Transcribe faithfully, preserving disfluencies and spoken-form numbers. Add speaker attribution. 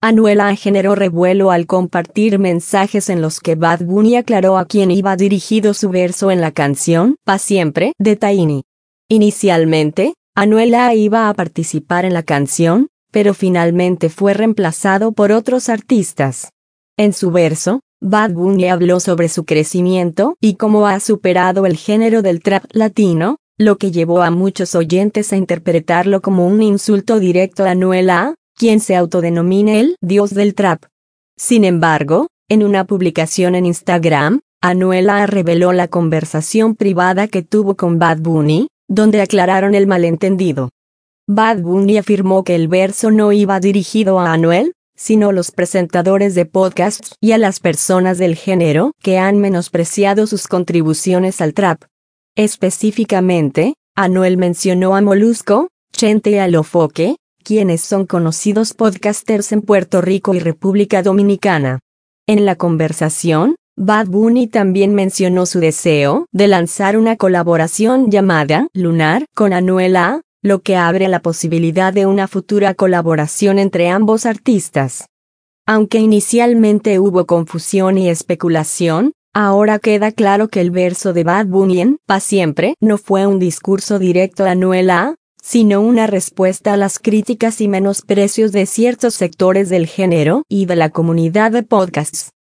Speaker 1: Anuel A generó revuelo al compartir mensajes en los que Bad Bunny aclaró a quién iba dirigido su verso en la canción Pa' Siempre de Tiny. Inicialmente, Anuel A iba a participar en la canción, pero finalmente fue reemplazado por otros artistas. En su verso, Bad Bunny habló sobre su crecimiento y cómo ha superado el género del trap latino, lo que llevó a muchos oyentes a interpretarlo como un insulto directo a Anuel A, quien se autodenomina el dios del trap. Sin embargo, en una publicación en Instagram, Anuel A reveló la conversación privada que tuvo con Bad Bunny, donde aclararon el malentendido. Bad Bunny afirmó que el verso no iba dirigido a Anuel, sino a los presentadores de podcasts y a las personas del género que han menospreciado sus contribuciones al trap. Específicamente, Anuel mencionó a Molusco, Chente y Alofoque, quienes son conocidos podcasters en Puerto Rico y República Dominicana. En la conversación, Bad Bunny también mencionó su deseo de lanzar una colaboración llamada Lunar con Anuel A, lo que abre la posibilidad de una futura colaboración entre ambos artistas. Aunque inicialmente hubo confusión y especulación, ahora queda claro que el verso de Bad Bunny en Pa' Siempre no fue un discurso directo a Anuel A, sino una respuesta a las críticas y menosprecios de ciertos sectores del género y de la comunidad de podcasts.